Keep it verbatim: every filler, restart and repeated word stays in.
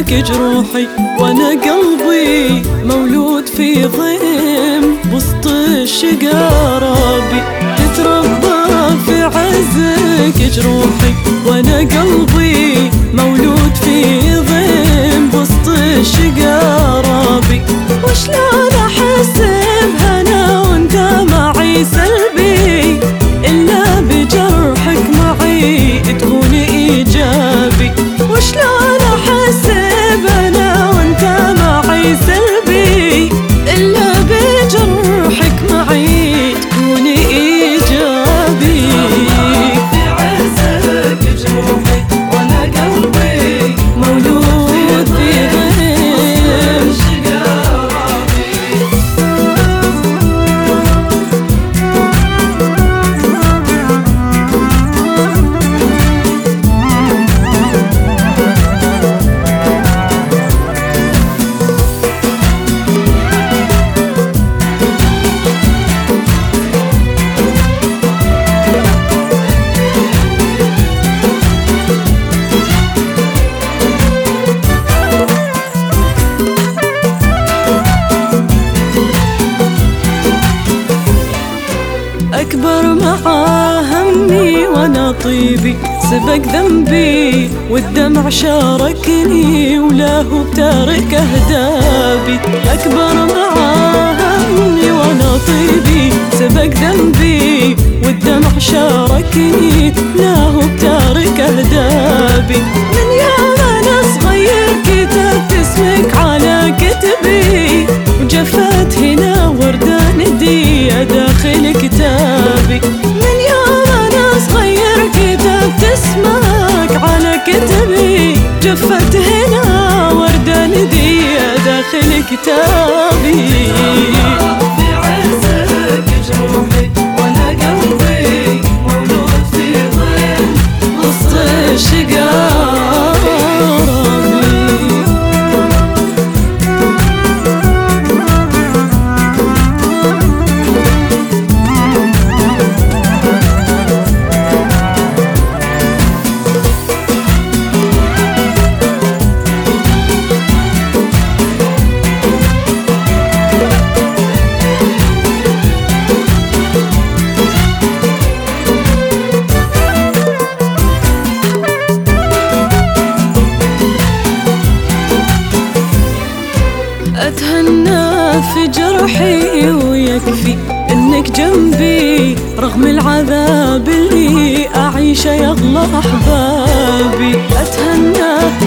عزك جروحي وانا قلبي مولود في ضيم وسط الشقاربي. تتربى في عزك جروحي وانا قلبي مولود في ضيم وسط الشقاربي. وشلون احس بهنا وانت معي سلبي، الا بجرحك معي تكون ايجابي. وشلون احس بهنا وانت معي سلبي، الا بجرحك معي تكون ايجابي. في عزك جروحي وانا قلبي مولود في ضيم شقاربي. أكبر مع همي وأنا طيبي سبق ذنبي، والدمع شاركني ولا هو بتارك أهدابي. أكبر مع همي وأنا طيبي سبق ذنبي، والدمع شاركني لا هو بتارك أهدابي. من يوم أنا صغير كتبت اسمك على كتبي، وجفت هنا وردة ندية داخل كتابي. من يوم أنا صغير كتبت اسمك على كتبي، جفت هنا وردة ندية داخل كتابي. في عزك جروحي وانا قلبي مولود في ضيم وسط الشقاربي. أتهنى في جرحي ويكفي إنك جنبي، رغم العذاب اللي أعيشه يغلى أحبابي. أتهنى